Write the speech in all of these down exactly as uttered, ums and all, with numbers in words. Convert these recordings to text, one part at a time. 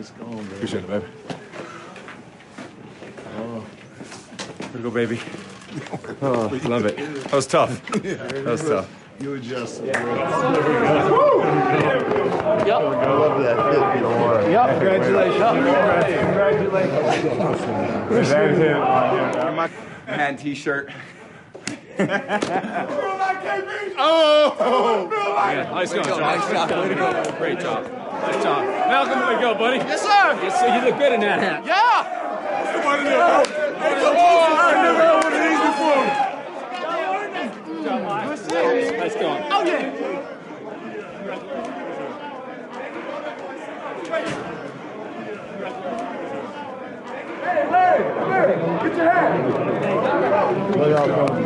Nice going, baby. Appreciate it, baby. Oh. Here we go, baby. Oh, love it. That was tough. Yeah, that was tough. You adjusted. Yeah. Yep. I love that hit, you know. Yep. Congratulations. Congratulations. My man t-shirt. Oh! Yeah, nice going, John. Nice job. Way to go. Great job. Nice job. Malcolm, way to go, buddy. Yes, sir. Yes, sir. You look good in that hat. Yeah. Nice going. Oh, yeah. Hey, Larry, Larry, get your hat. Way y'all going,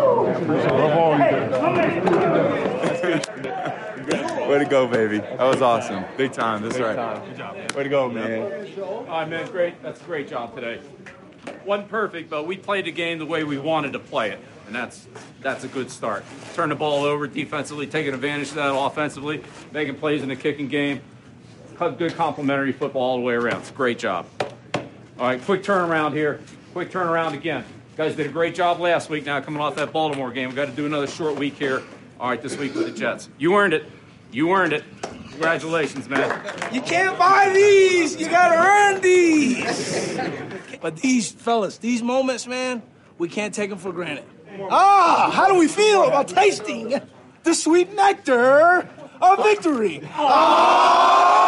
man. Way to go, baby. That was awesome. Big time. That's right. Good job, man. Way to go, man. All right, man. Great. That's a great job today. Wasn't perfect, but we played the game the way we wanted to play it, and that's that's a good start. Turn the ball over defensively, taking advantage of that offensively, making plays in the kicking game. Good complementary football all the way around. It's a great job. All right, quick turnaround here. Quick turnaround again. You guys did a great job last week. Now coming off that Baltimore game, we've got to do another short week here. All right, this week with the Jets. You earned it. You earned it. Congratulations, man. You can't buy these. You got to earn these. But these, fellas, these moments, man, we can't take them for granted. Ah, how do we feel about tasting the sweet nectar of victory? Ah!